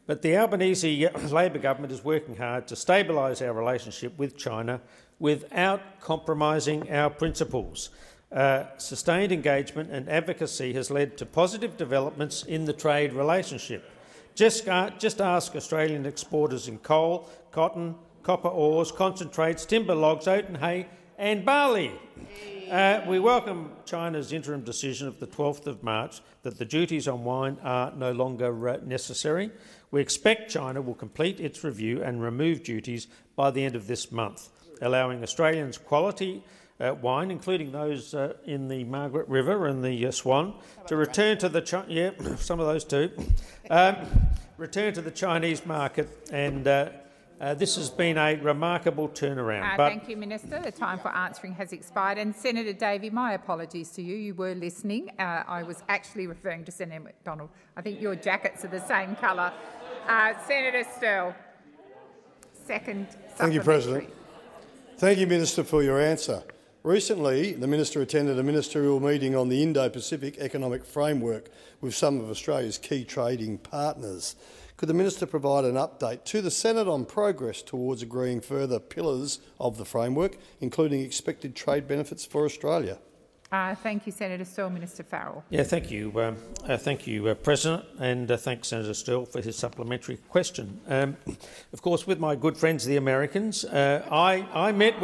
But the Albanese Labor government is working hard to stabilise our relationship with China without compromising our principles. Sustained engagement and advocacy has led to positive developments in the trade relationship. Just ask Australian exporters in coal, cotton, copper ores, concentrates, timber, logs, oat and hay and barley. We welcome China's interim decision of the 12th of March that the duties on wine are no longer necessary. We expect China will complete its review and remove duties by the end of this month, allowing Australians quality wine, including those in the Margaret River and the Swan, to return to the some of those too, return to the Chinese market, and this has been a remarkable turnaround. Thank you, Minister. The time for answering has expired. And Senator Davey, my apologies to you. You were listening. I was actually referring to Senator McDonald. I think your jackets are the same colour. Senator Sterle, second supplementary. Thank you, President. Thank you, Minister, for your answer. Recently, the Minister attended a ministerial meeting on the Indo-Pacific Economic Framework with some of Australia's key trading partners. Could the Minister provide an update to the Senate on progress towards agreeing further pillars of the framework, including expected trade benefits for Australia? Thank you, Senator Sterle. Minister Farrell. Yeah, thank you, President, and thanks Senator Sterle for his supplementary question. Of course, with my good friends the Americans, I met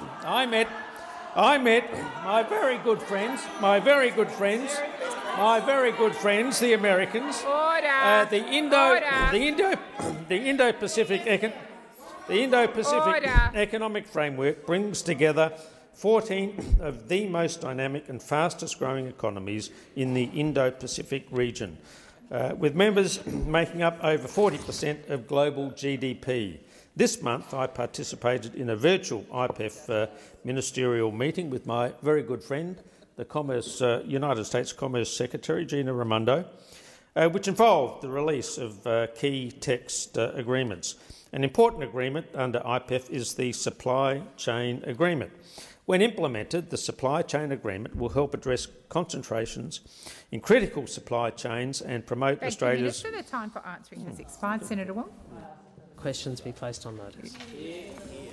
my very good friends, the Americans. Order. The Indo-Pacific Economic Framework brings together 14 of the most dynamic and fastest-growing economies in the Indo-Pacific region, with members making up over 40% of global GDP. This month, I participated in a virtual IPEF ministerial meeting with my very good friend, the United States Commerce Secretary, Gina Raimondo, which involved the release of key text agreements. An important agreement under IPEF is the Supply Chain Agreement. When implemented, the Supply Chain Agreement will help address concentrations in critical supply chains and promote Australia's... Thank you, Minister. The time for answering has expired. Senator Wong. Questions be placed on notice.